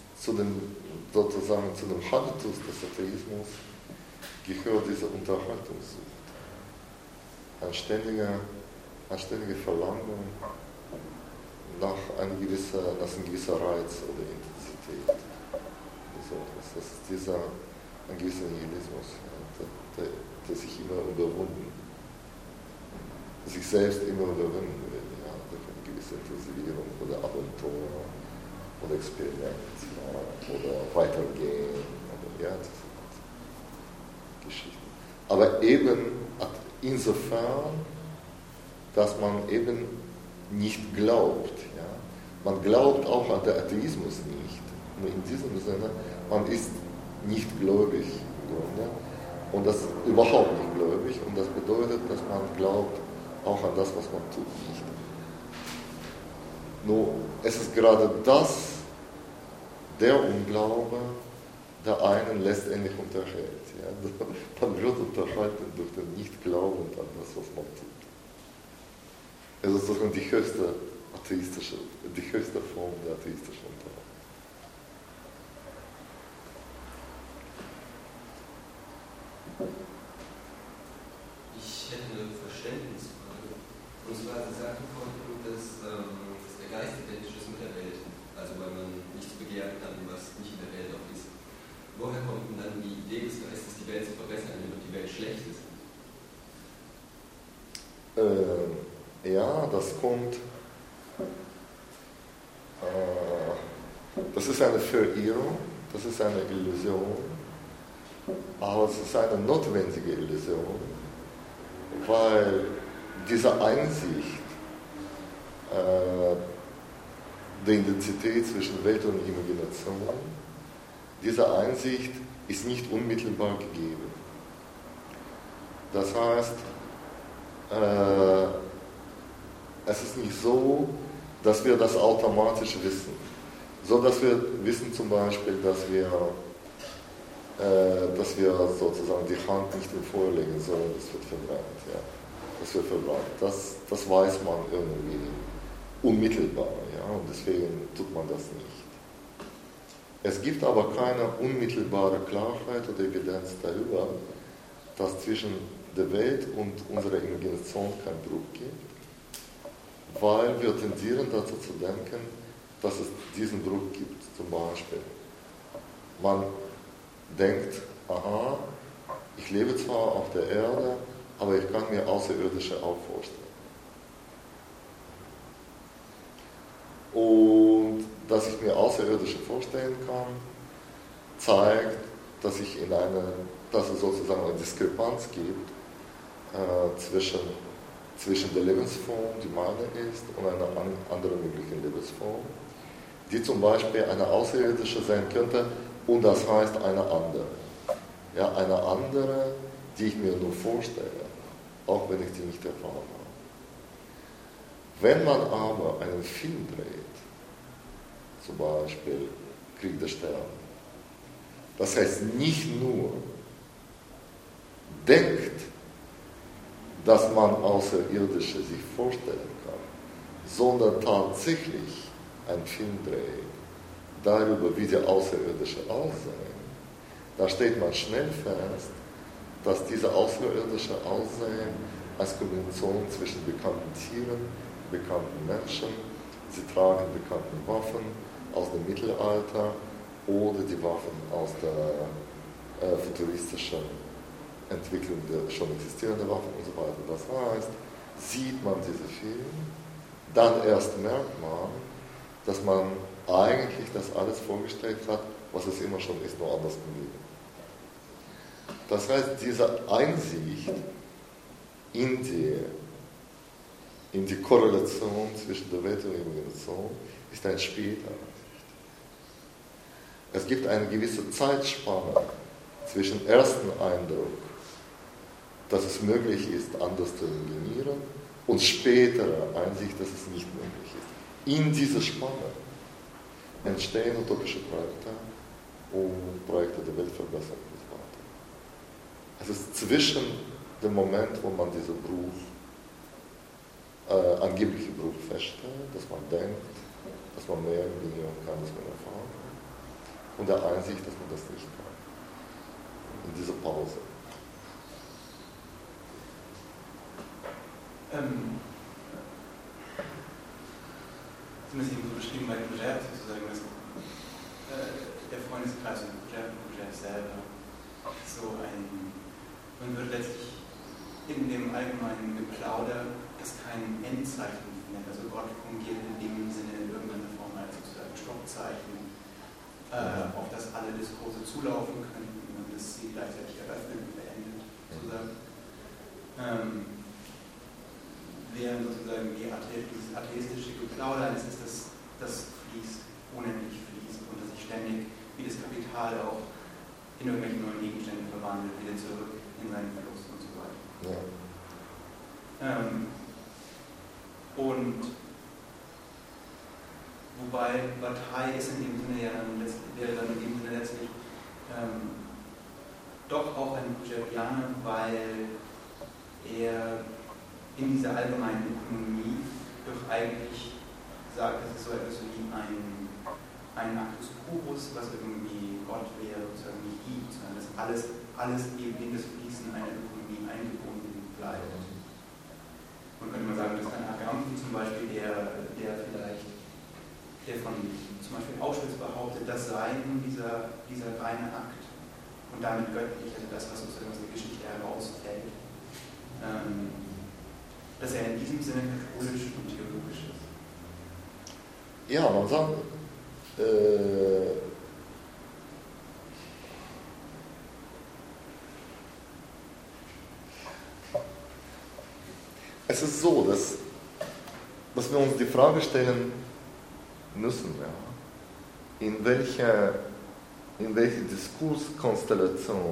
Habitus des Atheismus gehört diese Unterhaltungssucht. Ein ständiger Verlangen nach einem gewissen Reiz oder Intensität. Das ist ein gewisser Nihilismus, der sich immer sich selbst immer überwinden will, ja, durch eine gewisse Intensivierung oder Abenteuer oder Experiment, ja, oder Weitergehen, oder ja, das sind Geschichten. Aber eben insofern, dass man eben nicht glaubt. Ja. Man glaubt auch an den Atheismus nicht. Nur in diesem Sinne, man ist nicht gläubig im Grunde. Und das ist überhaupt nicht gläubig. Und das bedeutet, dass man glaubt auch an das, was man tut, nicht. Nur, es ist gerade der Unglaube, der einen letztendlich unterhält. Ja. Man wird unterhalten durch den Nichtglauben an das, was man tut. Es ist sozusagen die höchste Form der atheistischen Unterhaltung. Ich hätte eine Verständnisfrage. Und zwar, Sie sagten vorhin, dass der Geist identisch ist mit der Welt. Also weil man nichts begehren kann, was nicht in der Welt auch ist. Woher kommt denn dann die Idee des Geistes, die Welt zu verbessern, damit die Welt schlecht ist? Ja, das kommt. Das ist eine Verirrung, das ist eine Illusion, aber es ist eine notwendige Illusion, weil diese Einsicht der Identität zwischen Welt und Imagination diese Einsicht ist nicht unmittelbar gegeben. Das heißt, es ist nicht so, dass wir das automatisch wissen. So, dass wir wissen zum Beispiel, dass wir sozusagen die Hand nicht im Feuer legen sollen, das wird verbrannt. Ja. Das wird verbrannt. Das weiß man irgendwie unmittelbar, ja, und deswegen tut man das nicht. Es gibt aber keine unmittelbare Klarheit oder Evidenz darüber, dass zwischen der Welt und unserer Imagination kein Bruch gibt, weil wir tendieren dazu zu denken, dass es diesen Bruch gibt. Zum Beispiel, man denkt, aha, ich lebe zwar auf der Erde, aber ich kann mir Außerirdische auch vorstellen. Und dass ich mir Außerirdische vorstellen kann, zeigt, dass es sozusagen eine Diskrepanz gibt zwischen der Lebensform, die meine ist, und einer anderen möglichen Lebensform, die zum Beispiel eine Außerirdische sein könnte, und das heißt eine andere. Ja, eine andere, die ich mir nur vorstelle, auch wenn ich sie nicht erfahren habe. Wenn man aber einen Film dreht, zum Beispiel Krieg der Sterne, das heißt nicht nur denkt, dass man Außerirdische sich vorstellen kann, sondern tatsächlich einen Film dreht darüber, wie die Außerirdische aussehen, da stellt man schnell fest, dass diese Außerirdische aussehen als Kombination zwischen bekannten Tieren, bekannten Menschen, sie tragen bekannte Waffen aus dem Mittelalter oder die Waffen aus der futuristischen Entwicklung der schon existierenden Waffen und so weiter. Das heißt, sieht man diese Filme, dann erst merkt man, dass man eigentlich das alles vorgestellt hat, was es immer schon ist, nur anders gegeben. Das heißt, diese Einsicht in die Korrelation zwischen der Welt und der Imagination ist ein später Einsicht. Es gibt eine gewisse Zeitspanne zwischen ersten Eindruck, dass es möglich ist, anders zu imaginieren, und spätere Einsicht, dass es nicht möglich ist. In dieser Spanne entstehen utopische Projekte und Projekte der Weltverbesserung und so weiter. Es ist zwischen dem Moment, wo man diesen Bruch, angeblichen Bruch feststellt, dass man denkt, dass man mehr imaginieren kann, als man erfahren kann, und der Einsicht, dass man das nicht kann. In dieser Pause. Sie haben es eben so beschrieben bei Kojève sozusagen, dass der Freundeskreis und Kojève selber so man würde letztlich in dem allgemeinen Geplauder es kein Endzeichen nennen. Also Gott fungiert in dem Sinne in irgendeiner Form als sozusagen Stoppzeichen, auf das alle Diskurse zulaufen könnten und das sie gleichzeitig eröffnet und beendet, sozusagen. Während sozusagen dieses atheistische Geplauder ist, das fließt, unendlich fließt und das sich ständig wie das Kapital auch in irgendwelchen neuen Gegenstände verwandelt, wieder zurück in seinen Fluss und so weiter. Ja. Und wobei Bataille ist in dem Sinne wäre dann in dem Sinne letztlich doch auch ein Kojèvianer, weil er in dieser allgemeinen Ökonomie doch eigentlich sagt, dass es so etwas wie ein Actus purus, was irgendwie Gott wäre, sozusagen nicht gibt, sondern dass alles eben in das Fließen einer Ökonomie eingebunden bleibt. Man könnte mal sagen, dass ein Agamben zum Beispiel, der von zum Beispiel Auschwitz behauptet, das sei nun dieser reine Akt und damit göttlich, also das, was sozusagen aus der Geschichte herausfällt, dass er in diesem Sinne katholisch und theologisch ist. Ja, man sagt, es ist so, dass wir uns die Frage stellen müssen, ja, in welcher in welche Diskurskonstellation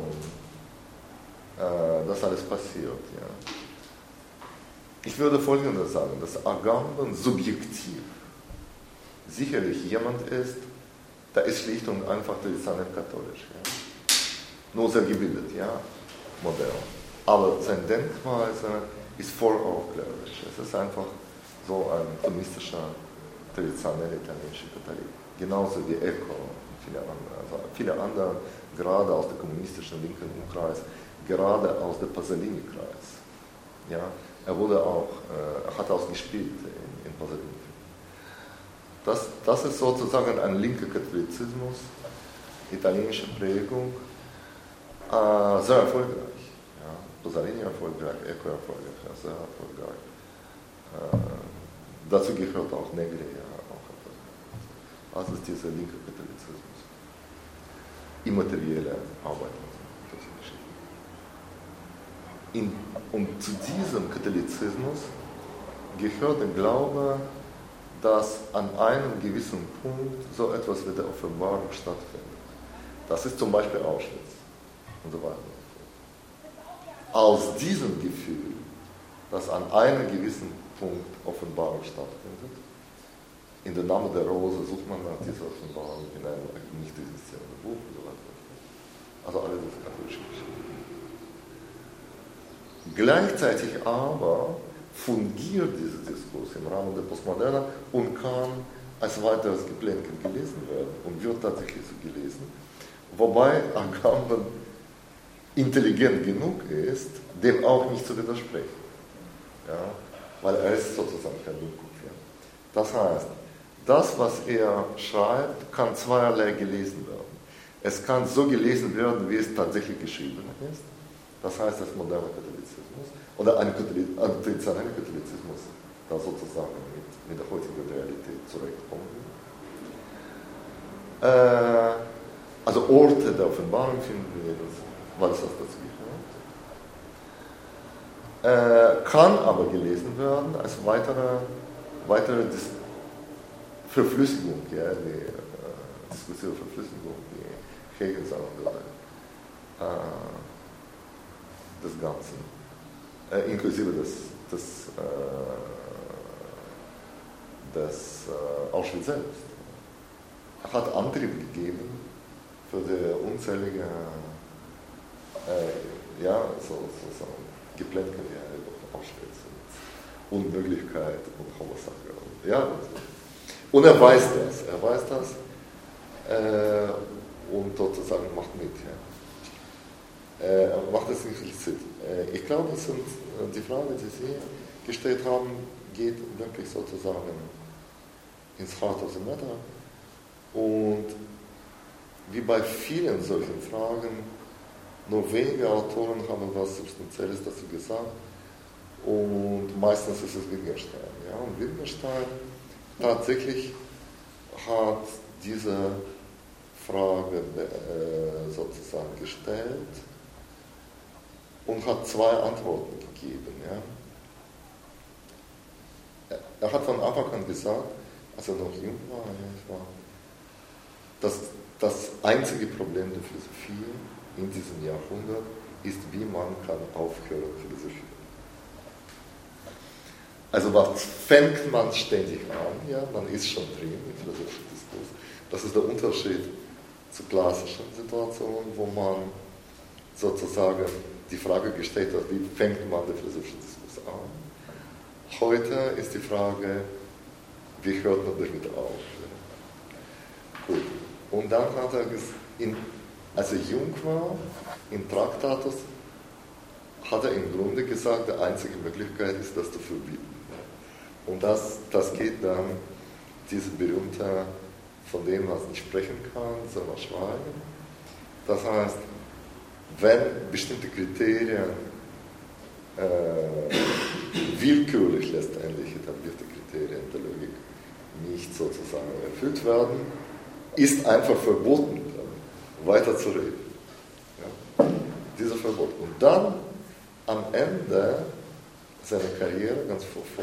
das alles passiert. Ja. Ich würde Folgendes sagen, dass Agamben subjektiv sicherlich jemand ist, der ist schlicht und einfach traditionell katholisch. Ja. Nur sehr gebildet, ja, modern. Aber seine Denkweise ist voll aufklärerisch. Es ist einfach so ein thomistischer, traditioneller italienischer Katholik. Genauso wie Eco und viele andere. Also viele andere, gerade aus dem kommunistischen linken Umkreis, gerade aus dem Pasolini-Kreis. Ja, er hat auch gespielt in Pasolini. Das ist sozusagen ein linker Katholizismus, italienische Prägung, sehr erfolgreich. Ja. Pasolini erfolgreich, Eco erfolgreich, sehr erfolgreich. Dazu gehört auch Negri. Ja, auch also ist dieser linke Katholizismus. Immaterielle Arbeit. Und zu diesem Katholizismus gehört der Glaube, dass an einem gewissen Punkt so etwas wie der Offenbarung stattfindet. Das ist zum Beispiel Auschwitz und so weiter. Aus diesem Gefühl, dass an einem gewissen Punkt Offenbarung stattfindet, in der Name der Rose sucht man nach dieser Offenbarung in einem nicht existierenden Buch und so weiter. Also alle diese katholische Geschichte. Gleichzeitig aber fungiert dieser Diskurs im Rahmen der Postmoderne und kann als weiteres Geplänkel gelesen werden und wird tatsächlich so gelesen, wobei Agamben intelligent genug ist, dem auch nicht zu widersprechen. Ja? Weil er ist sozusagen kein Dummkopf. Ja? Das heißt, das, was er schreibt, kann zweierlei gelesen werden. Es kann so gelesen werden, wie es tatsächlich geschrieben ist. Das heißt, das moderne Katholizismus oder ein traditioneller Katholizismus, der sozusagen mit der heutigen Realität zurechtkommen will. Also Orte der Offenbarung finden wir, weil es das dazu gehört. Kann aber gelesen werden als weitere Verflüssigung, ja, die diskursive Verflüssigung, die Hegel sagen würde. Des Ganzen, inklusive des Auschwitz selbst. Er hat Antrieb gegeben für die unzählige Geplänkel über Auschwitz und Unmöglichkeit und Homosexualität. Ja, und er weiß das und sozusagen macht mit. Ja. Macht es nicht explizit. Ich glaube, die Frage, die Sie gestellt haben, geht wirklich sozusagen ins Heart of the Matter. Und wie bei vielen solchen Fragen, nur wenige Autoren haben was Substanzielles dazu gesagt. Und meistens ist es Wittgenstein. Ja? Und Wittgenstein tatsächlich hat diese Frage sozusagen gestellt und hat zwei Antworten gegeben. Ja. Er hat von Anfang an gesagt, als er noch jung war, dass das einzige Problem der Philosophie in diesem Jahrhundert ist, wie man kann aufhören philosophieren. Also was fängt man ständig an? Ja? Man ist schon drin im philosophischen Diskurs. Das ist der Unterschied zu klassischen Situationen, wo man sozusagen die Frage gestellt hat, wie fängt man den philosophischen Diskurs an? Heute ist die Frage, wie hört man damit auf? Gut. Und dann hat er, als er jung war, in Traktatus, hat er im Grunde gesagt, die einzige Möglichkeit ist, das zu verbieten. Und das geht dann, diese berühmte, von dem man nicht sprechen kann, soll man schweigen. Das heißt, wenn bestimmte Kriterien willkürlich letztendlich etablierte Kriterien der Logik nicht sozusagen erfüllt werden, ist einfach verboten, weiter zu reden. Ja? Dieser Verbot. Und dann am Ende seiner Karriere, ganz vor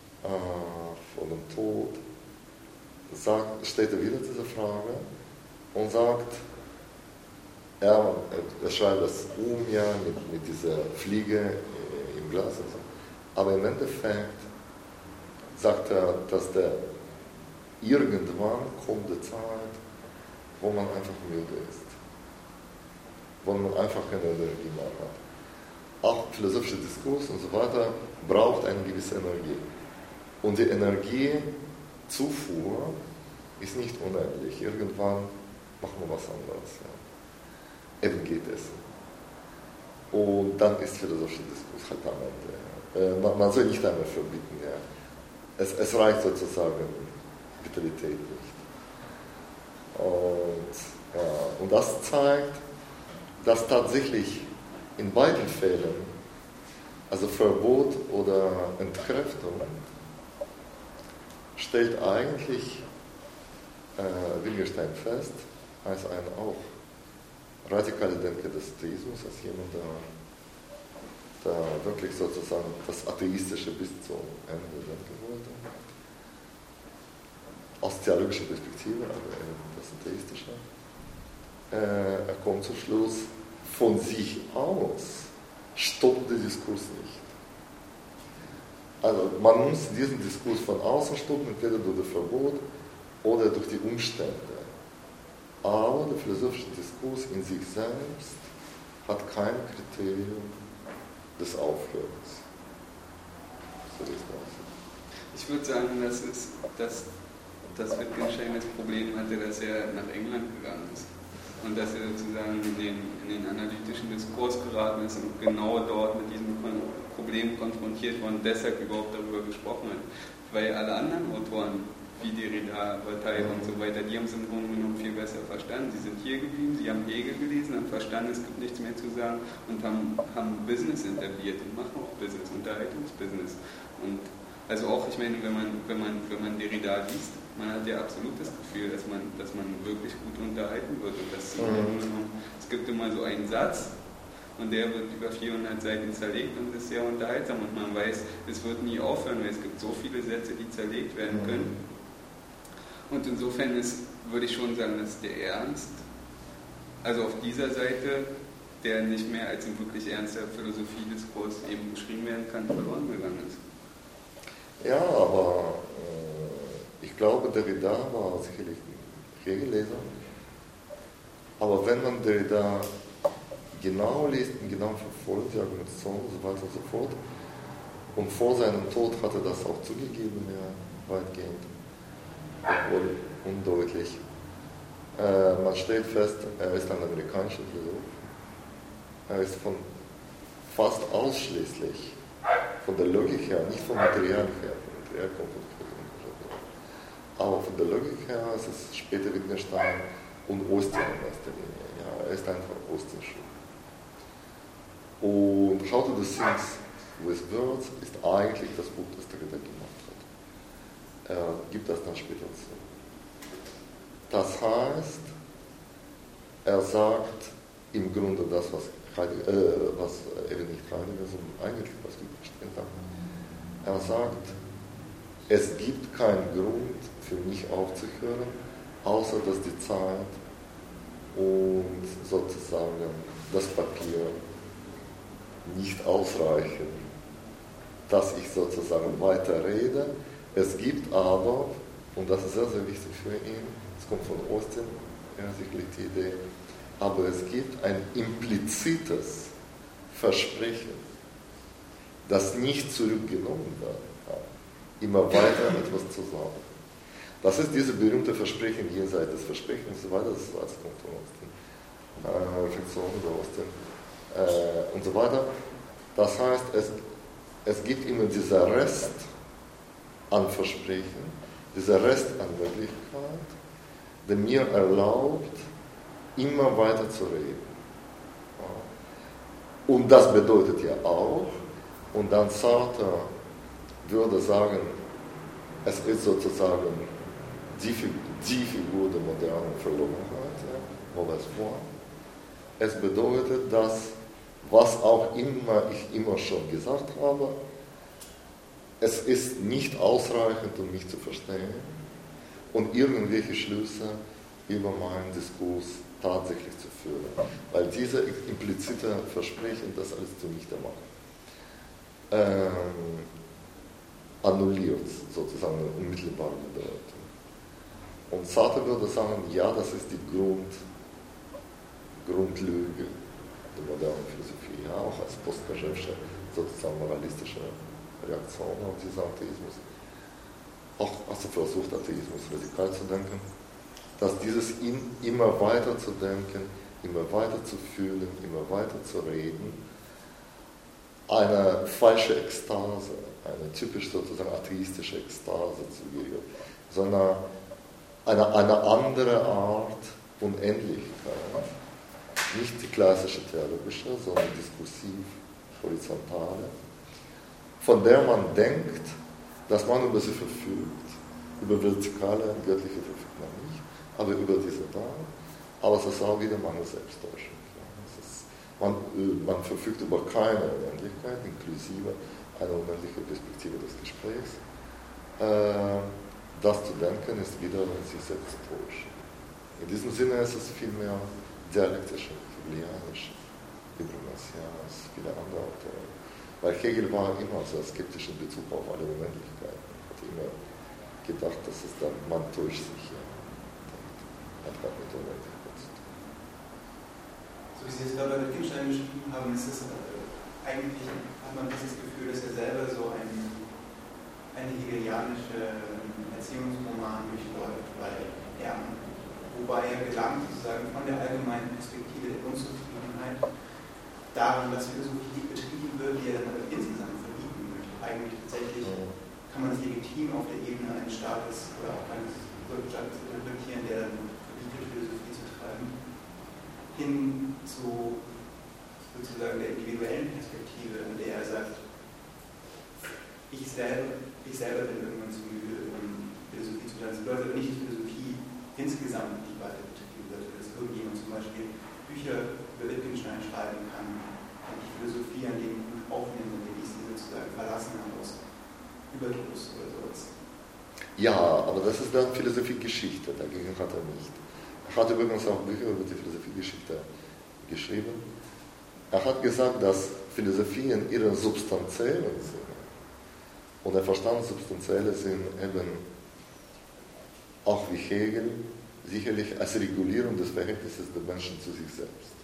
dem Tod, stellt er wieder diese Frage, und sagt, er schreibt das ja mit dieser Fliege im Glas und so. Aber im Endeffekt sagt er, dass irgendwann kommt die Zeit, wo man einfach müde ist, wo man einfach keine Energie mehr hat. Auch philosophischer Diskurs und so weiter braucht eine gewisse Energie. Und die Energiezufuhr ist nicht unendlich. Irgendwann machen wir was anderes. Ja. Eben geht es. Und dann ist philosophischer Diskurs halt am Ende. Ja. Man soll nicht einmal verbieten. Ja. Es reicht sozusagen Vitalität nicht. Und das zeigt, dass tatsächlich in beiden Fällen, also Verbot oder Entkräftung, stellt eigentlich Wittgenstein fest, als ein auch radikaler Denker des Theismus, als jemand, der wirklich sozusagen das Atheistische bis zum Ende denken wollte. Aus theologischer Perspektive, aber das Atheistische. Er kommt zum Schluss, von sich aus stoppt der Diskurs nicht. Also man muss diesen Diskurs von außen stoppen, entweder durch das Verbot oder durch die Umstände. Aber der philosophische Diskurs in sich selbst hat kein Kriterium des Aufhörens. So ist das. Ich würde sagen, dass Wittgenstein das Problem hatte, dass er nach England gegangen ist. Und dass er sozusagen in den analytischen Diskurs geraten ist und genau dort mit diesem Problem konfrontiert war und deshalb überhaupt darüber gesprochen hat. Weil alle anderen Autoren, wie Derrida, Bataille und so weiter, die haben es im Grunde genommen viel besser verstanden. Sie sind hier geblieben, sie haben Hegel gelesen, haben verstanden, es gibt nichts mehr zu sagen und haben Business etabliert und machen auch Business, Unterhaltungsbusiness. Und also auch, ich meine, wenn man Derrida liest, man hat ja absolut das Gefühl, dass man wirklich gut unterhalten wird. Und es gibt immer so einen Satz und der wird über 400 Seiten zerlegt und ist sehr unterhaltsam. Und man weiß, es wird nie aufhören, weil es gibt so viele Sätze, die zerlegt werden können. Und insofern würde ich schon sagen, dass der Ernst, also auf dieser Seite, der nicht mehr als ein wirklich ernster Philosophiediskurs eben beschrieben werden kann, verloren gegangen ist. Ja, aber ich glaube, Derrida war sicherlich ein Hegelleser. Aber wenn man Derrida genau liest und genau verfolgt, die Argumentation und so weiter und so fort, und vor seinem Tod hat er das auch zugegeben, ja, weitgehend, obwohl undeutlich. Man stellt fest, er ist ein amerikanischer Philosoph. Er ist fast ausschließlich von der Logik her, nicht vom Material her, vom Material kommt von aber von der Logik her ist es später Wittgenstein und Austin in erster Linie. Ja, er ist einfach Austin-Schul. Und How to Do Things with Words ist eigentlich das Buch, das Derrida gemacht hat. Er gibt das dann später zu. Das heißt, er sagt im Grunde das, was eben nicht Heidegger, sondern eigentlich was Wittgenstein sagt. Er sagt, es gibt keinen Grund für mich aufzuhören, außer dass die Zeit und sozusagen das Papier nicht ausreichen, dass ich sozusagen weiter rede. Es gibt aber, und das ist sehr, sehr wichtig für ihn, es kommt von Austin, ja, sicherlich die Idee, aber es gibt ein implizites Versprechen, das nicht zurückgenommen werden kann, immer weiter etwas zu sagen. Das ist dieses berühmte Versprechen jenseits des Versprechens und so weiter, das kommt von Austin, Reflexion über Austin und so weiter. Das heißt, es gibt immer dieser Rest an Versprechen, dieser Rest an Möglichkeit, der mir erlaubt, immer weiter zu reden. Und das bedeutet ja auch, und dann Sartre würde sagen, es ist sozusagen die Figur der modernen Verlogenheit, ja, Robert vor. Es bedeutet, dass, was auch immer ich immer schon gesagt habe, es ist nicht ausreichend, um mich zu verstehen, und irgendwelche Schlüsse über meinen Diskurs tatsächlich zu führen. Weil diese implizite Versprechen, das alles zunichte machen, annulliert sozusagen eine unmittelbare Bedeutung. Und Sartre würde sagen, ja, das ist die Grundlüge der modernen Philosophie, ja, auch als postkaschewsche, sozusagen moralistische Reaktion auf diesen Atheismus. Auch also versucht, Atheismus radikal zu denken, dass dieses immer weiter zu denken, immer weiter zu fühlen, immer weiter zu reden, eine falsche Ekstase, eine typisch sozusagen atheistische Ekstase zu geben, sondern eine andere Art Unendlichkeit, nicht die klassische theologische, sondern diskursiv, horizontale, von der man denkt, dass man über sie verfügt. Über vertikale, göttliche verfügt man nicht, aber über diese da. Aber es ist auch wieder meine Selbsttäuschung. Man verfügt über keine Unendlichkeit, inklusive einer unendlichen Perspektive des Gesprächs. Das zu denken ist wieder sich selbst täuschen. In diesem Sinne ist es vielmehr dialektisch, hegelianisch, übrigens, ja, als viele andere Autoren. Weil Hegel war immer sehr skeptisch in Bezug auf alle Unendlichkeiten. Er hat immer gedacht, dass es dann, man täuscht sich. Ja. Hat gerade mit Unendlichkeit zu tun. So wie Sie es da bei Wittgenstein beschrieben haben, ist es eigentlich, hat man dieses Gefühl, dass er selber so eine hegelianische Erziehungsroman durchläuft, wobei er gelangt, sozusagen von der allgemeinen Perspektive der Unzufriedenheit daran, dass Philosophie betrieben wird, die er dann aber insgesamt verbieten möchte. Eigentlich tatsächlich kann man es legitim auf der Ebene eines Staates oder auch eines Wirtschafts interpretieren, der dann verbietet, Philosophie zu treiben, hin zu sozusagen der individuellen Perspektive, in der er sagt, ich selber bin irgendwann zu müde, um Philosophie zu treiben. Das bedeutet aber nicht, dass Philosophie insgesamt nicht weiter betrieben wird, dass irgendjemand zum Beispiel Bücher über Wittgenstein schreiben kann und die Philosophie an dem Buch aufnehmen und die sie sozusagen verlassen haben aus Überdruss oder sowas. Ja, aber das ist dann Philosophiegeschichte, dagegen hat er nicht. Er hat übrigens auch Bücher über die Philosophiegeschichte geschrieben. Er hat gesagt, dass Philosophie in ihrem substanziellen Sinne, und er verstand substanzielle Sinn eben auch wie Hegel, sicherlich als Regulierung des Verhältnisses der Menschen zu sich selbst.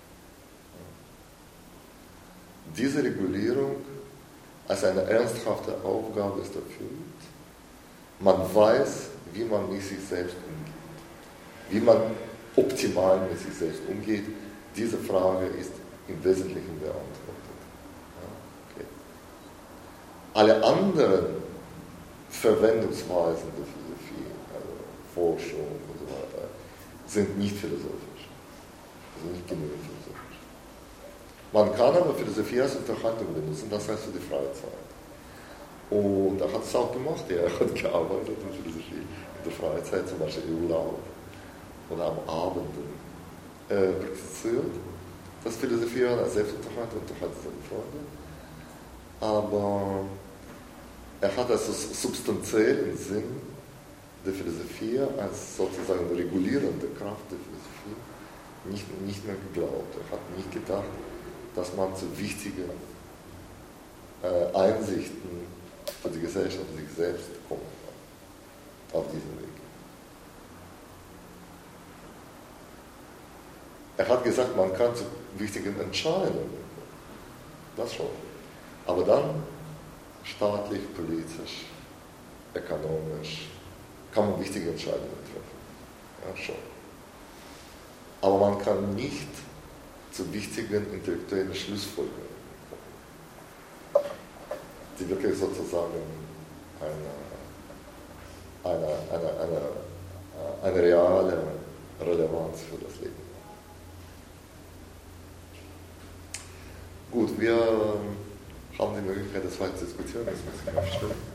Diese Regulierung als eine ernsthafte Aufgabe ist erfüllt. Man weiß, wie man mit sich selbst umgeht. Wie man optimal mit sich selbst umgeht, diese Frage ist im Wesentlichen beantwortet. Ja, okay. Alle anderen Verwendungsweisen der Philosophie, also Forschung und so weiter, sind nicht philosophisch. Also nicht genug philosophisch. Man kann aber Philosophie als Unterhaltung benutzen, das heißt für die Freizeit. Und er hat es auch gemacht, er hat gearbeitet in Philosophie in der Freizeit, zum Beispiel im Urlaub oder am Abend praktiziert. Das Philosophie als Selbstunterhaltung unterhaltet seine Freunde. Aber er hat also substanziellen Sinn der Philosophie als sozusagen regulierende Kraft der Philosophie nicht mehr geglaubt. Er hat nicht gedacht, dass man zu wichtigen Einsichten für die Gesellschaft und sich selbst kommen kann. Auf diesem Weg. Er hat gesagt, man kann zu wichtigen Entscheidungen kommen. Das schon. Aber dann staatlich, politisch, ökonomisch kann man wichtige Entscheidungen treffen. Ja, schon. Aber man kann nicht zu wichtigen intellektuellen Schlussfolgerungen kommen, die wirklich sozusagen eine reale Relevanz für das Leben haben. Gut, wir haben die Möglichkeit, das weiter zu diskutieren. Jetzt muss ich aufstellen.